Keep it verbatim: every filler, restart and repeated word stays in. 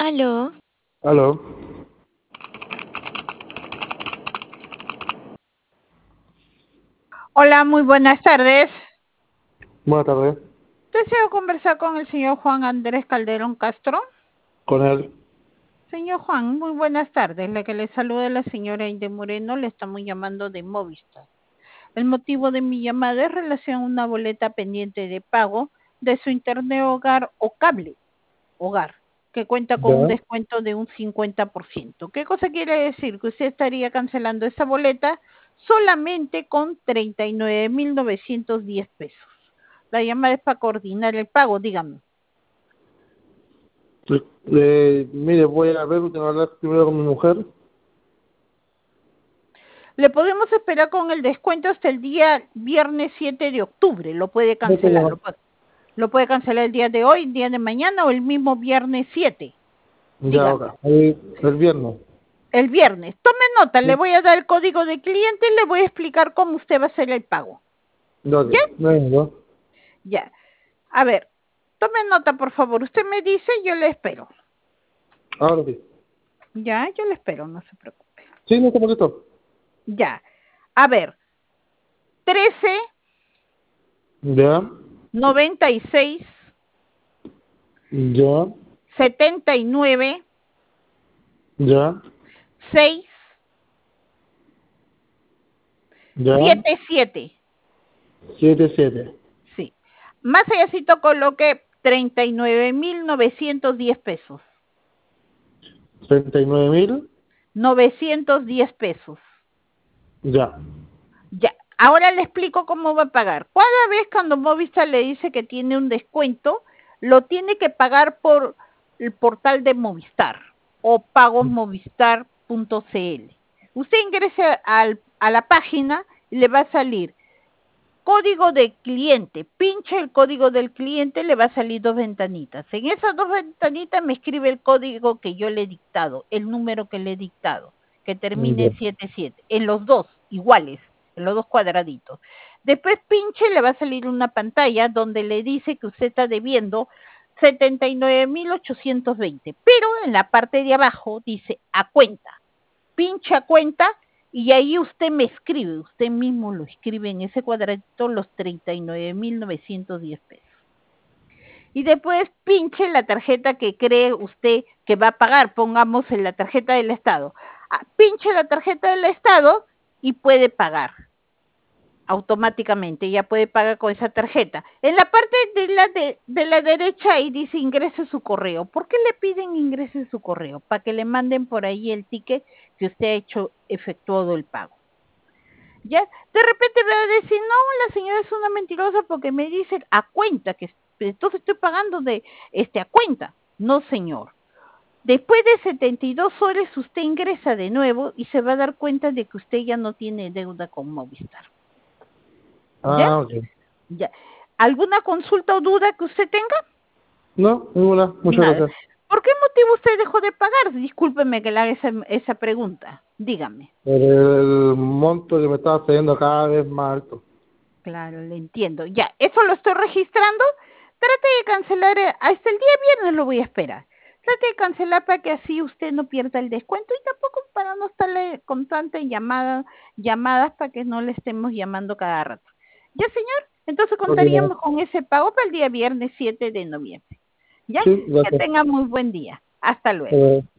Aló. Aló, Hola, muy buenas tardes. buenas tardes. Deseo conversar con el señor Juan Andrés Calderón Castro. Con él. Señor Juan, muy buenas tardes. La que le saluda la señora Inde Moreno, le estamos llamando de Movistar. El motivo de mi llamada es relación a una boleta pendiente de pago de su internet hogar o cable hogar, que cuenta con un Ya. descuento de un cincuenta por ciento. ¿Qué cosa quiere decir? Que usted estaría cancelando esa boleta solamente con treinta y nueve mil novecientos diez pesos. La llamada es para coordinar el pago, dígame. Sí. Eh, mire, voy a ver, tengo que hablar primero con mi mujer. Le podemos esperar con el descuento hasta el día viernes siete de octubre. Lo puede No cancelar. tengo- Lo puede, lo puede cancelar el día de hoy, el día de mañana o el mismo viernes siete. Ya, Dígame. acá. El, el viernes. El viernes. Tome nota, le Sí. voy a dar el código de cliente y le voy a explicar cómo usted va a hacer el pago. Ya, ¿Ya? ok. Venga. Ya. A ver, tome nota, por favor. Usted me dice, yo le espero. Ahora sí. Ya, yo le espero, no se preocupe. Sí, no te molesto. Ya. A ver, trece, Ya, noventa y seis, ya, setenta y nueve, ya, seis, ya. siete siete. Siete, siete. Sí. Más allácito coloque treinta y nueve mil novecientos diez pesos. Treinta y nueve mil. novecientos diez pesos. Ya. Ya. Ahora le explico cómo va a pagar. Cada vez cuando Movistar le dice que tiene un descuento, lo tiene que pagar por el portal de Movistar o pagosmovistar punto cl. Usted ingresa al, a la página y le va a salir código de cliente. Pinche el código del cliente, le va a salir dos ventanitas. En esas dos ventanitas me escribe el código que yo le he dictado, el número que le he dictado, que termine Ya. en siete siete. En los dos, iguales, en los dos cuadraditos. Después pinche, le va a salir una pantalla donde le dice que usted está debiendo setenta y nueve mil ochocientos veinte, pero en la parte de abajo dice a cuenta. Pinche a cuenta y ahí usted me escribe, usted mismo lo escribe en ese cuadradito los treinta y nueve mil novecientos diez pesos. Y después pinche la tarjeta que cree usted que va a pagar, pongamos en la tarjeta del Estado. Ah, pinche la tarjeta del Estado y puede pagar automáticamente, ya puede pagar con esa tarjeta. En la parte de la, de, de la derecha ahí dice ingrese su correo. ¿Por qué le piden ingrese su correo? Para que le manden por ahí el ticket que usted ha hecho, efectuado el pago. ¿Ya? De repente me va a decir, no, la señora es una mentirosa porque me dice a cuenta, que entonces estoy pagando de este a cuenta. No, señor. Después de setenta y dos horas usted ingresa de nuevo y se va a dar cuenta de que usted ya no tiene deuda con Movistar. ¿Ya? Ah, ok. Ya. ¿Alguna consulta o duda que usted tenga? No, ninguna. Muchas Nada. gracias. ¿Por qué motivo usted dejó de pagar? Discúlpeme que le haga esa, esa pregunta. Dígame. El, el monto que me estaba cediendo cada vez más alto. Claro, le entiendo. Ya, eso lo estoy registrando. Trate de cancelar, eh, hasta el día viernes lo voy a esperar. Trate de cancelar para que así usted no pierda el descuento y tampoco para no estarle con tantas llamadas, llamadas para que no le estemos llamando cada rato. ¿Ya, señor? Entonces Ok, no. contaríamos con ese pago para el día viernes siete de noviembre. ¿Ya? Sí, Que gracias. tenga muy buen día. Hasta luego. Eh,